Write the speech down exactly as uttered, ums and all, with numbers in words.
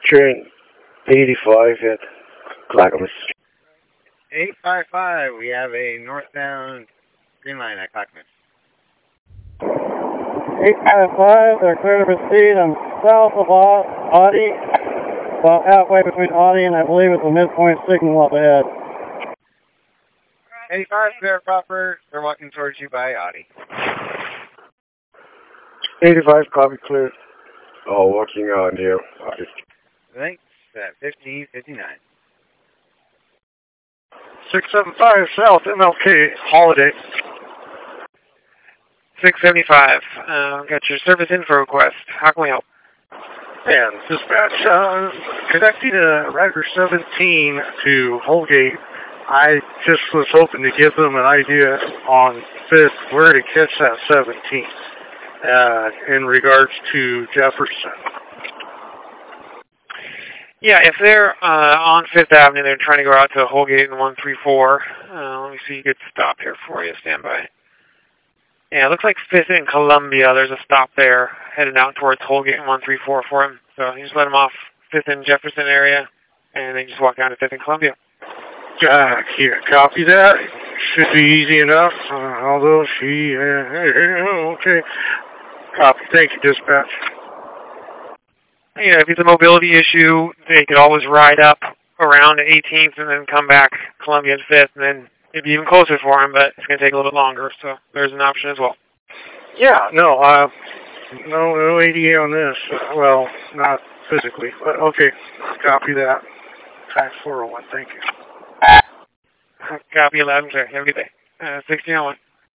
Train eighty-five at Clackamas. eight five five, we have a northbound green line at Clackamas. eight five five, they're clear to proceed. I'm south of Audie, about halfway between Audie and I believe it's a midpoint signal up ahead. eighty-five, clear proper. They're walking towards you by Audie. eighty-five, copy, clear. Oh, watching on you. Audie. Thanks, at fifteen fifty-nine. six seven five South, M L K, Holiday. six seventy-five, uh, got your service info request. How can we help? And dispatch, uh, connecting to Rider seventeen to Holgate. I just was hoping to give them an idea on fifth where to catch that seventeen uh, in regards to Jefferson. Yeah, if they're uh, on Fifth Avenue, they're trying to go out to Holgate and one three four. Uh, let me see a good stop here for you. Stand by. Yeah, it looks like Fifth and Columbia. There's a stop there heading out towards Holgate and one three four for him. So you just let him off Fifth and Jefferson area, and then just walk down to Fifth and Columbia. Uh, here, copy that. Should be easy enough, uh, although she, uh, okay. Copy. Thank you, dispatch. You know, if it's a mobility issue, they could always ride up around eighteenth and then come back Columbia and Fifth, and then it'd be even closer for him, but it's going to take a little bit longer, so there's an option as well. Yeah, no, uh, no, no A D A on this. Uh, well, not physically, but okay. Copy that. Tax four oh one, thank you. Copy eleven, sir. Have a good day. Uh, sixteen oh one.